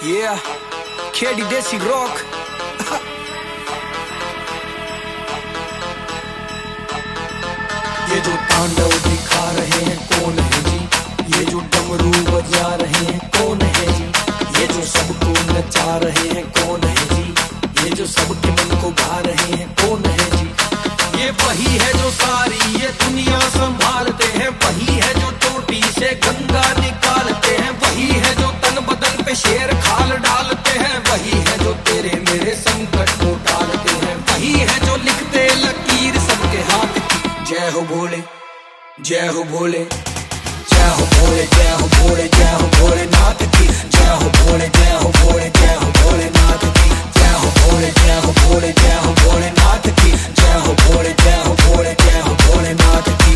Yeah, Kedi Desi Rock. ये जो तांडव दिखा रहे हैं कौन है जी, ये जो डमरू बजा रहे हैं कौन है जी, ये जो सबको नचा रहे हैं कौन है जी, ये जो सबके मन को भा रहे हैं कौन है जी। ये वही है जो सारी ये दुनिया संभालते हैं, वही है जो चोटी से गंगा निकालते हैं, वही है जो तन बदन पे शेर खाल डालते हैं, वही है जो तेरे मेरे संकट को टालते हैं, वही है जो लिखते लकीर सबके हाथ की। जय हो भोले, जय हो भोले, जय हो भोले, जय हो भोले, जय हो भोलेनाथ की। जय हो भोले, जय हो भोले, जय हो भोलेनाथ की। जय हो भोले, जय हो भोले, जय हो भोलेनाथ की। जय हो भोले, जय हो भोले, जय हो भोलेनाथ की।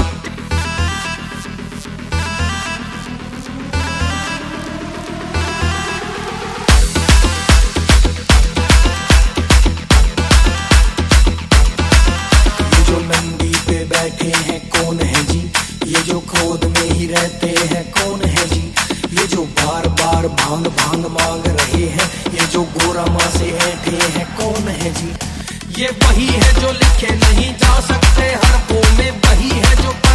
ये जो नंदी पे बैठे हैं कौन है जी, ये जो खोद में ही रहते हैं कौन है जी, ये जो बार बार भांग भांग मांग रहे हैं, ये जो गोरा माँ से ऐठे हैं कौन है जी। ये वही है जो लिखे नहीं जा सकते हरफों में, वही है जो